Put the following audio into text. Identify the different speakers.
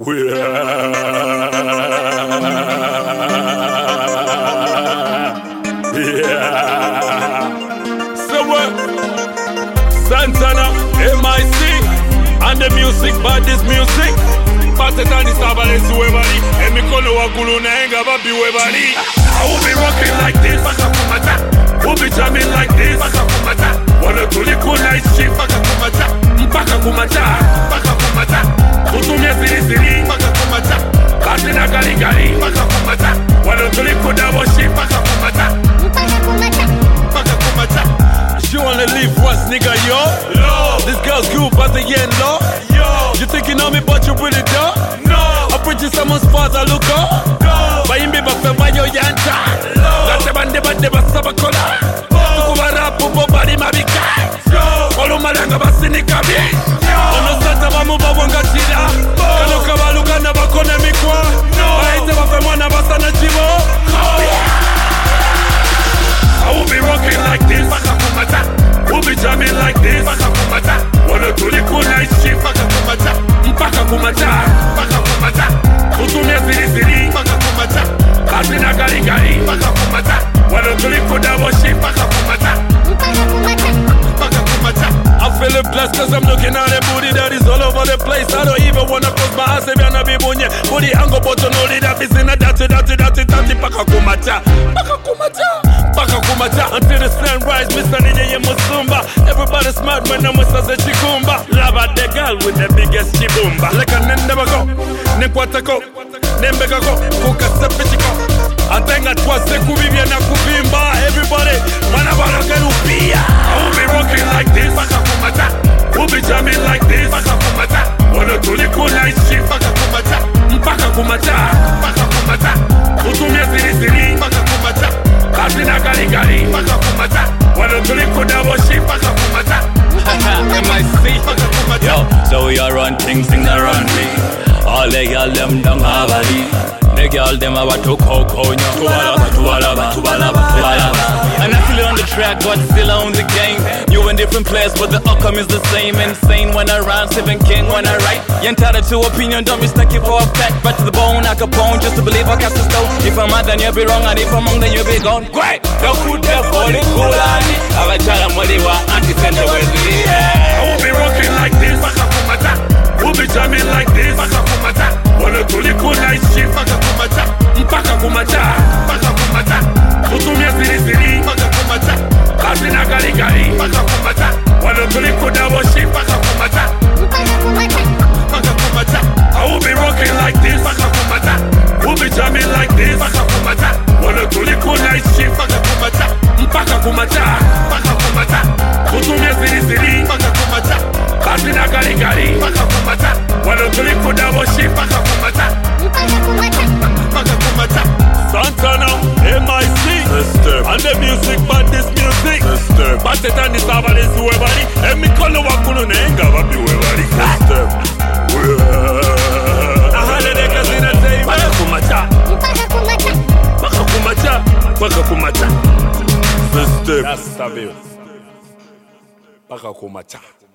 Speaker 1: Santana, MIC, and the music, but this music. Patetani Sabalesi webali, emikono wakulu na enga babi webali. I will be rocking like this, baka kumata. We'll be jamming like this, baka kumata. Wana tuliku night shift, baka kumata. Mpaka kumata, baka kumata. Kutumia siri siri, baka kumata. Kasi na gali gali, baka kumata. Wana tuliku double shift, baka kumata. Mpaka kumata, baka kumata. She wanna live once, nigga, yo. This girl's good, but the end low. You think you know me, but you really don't. I'm pretty someone's father, look up. Baimbi bafema yo yanta. Late bande bande basaba kola. Tukubara pupo bari mabika. Olu malanga basini kabi. Ono sata mamu babonga chida. Kano kabaluka na bakone mikwa. Baite bafema na basana chivo. I will be rocking like this, baka kumata. We'll be jamming like this, baka kumata. Wana tuliku night shift, baka kumata. Mpaka kumata, baka kumata. Kutumia siri siri, baka kumata. Kasi na gali gali, baka kumata. Wana tuliku double shift, baka kumata. Mpaka kumata, baka kumata. I'm feeling blessed cause I'm looking at a booty that is all over the place. I don't even wanna close my eyes, if you're not be bunye. Booty ango boto no leader, bizina dati, baka kumata. Baka kumata. Baka kumata until the sunrise, Mr. Nije Musumba. Everybody smart when I'm with a chikumba. Lava the girl with the biggest chibumba. Like a nendebago, nekwatako, nembegako, kuka sepichiko. Atenga twase kubibia na kubimba. Everybody, manabara galupia. I will be rocking like this, baka kumata. We'll be jamming like this, baka kumata. Wana tuliku night shift, baka kumata. Mpaka kumata, baka kumata. Kutumia siri siri, baka kumata. Kasi na gali gali, baka kumata. Wana tuliku double shift, baka kumata.
Speaker 2: MIC,
Speaker 1: baka kumata.
Speaker 2: Yo, so we are run things around me. All the girl them don't have a lead. The girl them about to coco, and I still on the track, but still on the game. You in different players, but the outcome is the same. Insane when I rhyme, Stephen King when I write. You entitled to opinion, don't mistake it for a fact. Back to the bone, like a bone, just to believe I cast a stone. If I'm mad, then you'll be wrong, and if I'm wrong, then you'll be gone. Great, don't put that for the cool on it. I'm a child, I'm what they want, anti-center with me.
Speaker 1: I will be rocking like this, baka kumata. We'll be jamming like this, baka kumata. Wana tuliku night shift, baka kumata. Mpaka kumata, baka kumata. Kutumia siri siri, baka kumata. Kasi na gali gali, baka kumata. Wana tuliku double shift, baka kumata. Mpaka kumata, baka kumata. I will be rocking like this, baka kumata. We'll be jamming like this, baka kumata. Wana tuliku night shift, baka kumata. Mpaka kumata, baka kumata. Kutumia siri siri, baka kumata. Kasi na gali gali, baka kumata. Wana tuliku double shift, baka kumata. Mpaka kumata, baka kumata. Santana, MIC, and the music, but this music. Patetani Sabalesi webali, emikono wakulu na enga babi webali. Ahale de kazina zei, baka kumata. Mpaka kumata, baka kumata, baka kumata. System. That's Sabil. Baka kumata.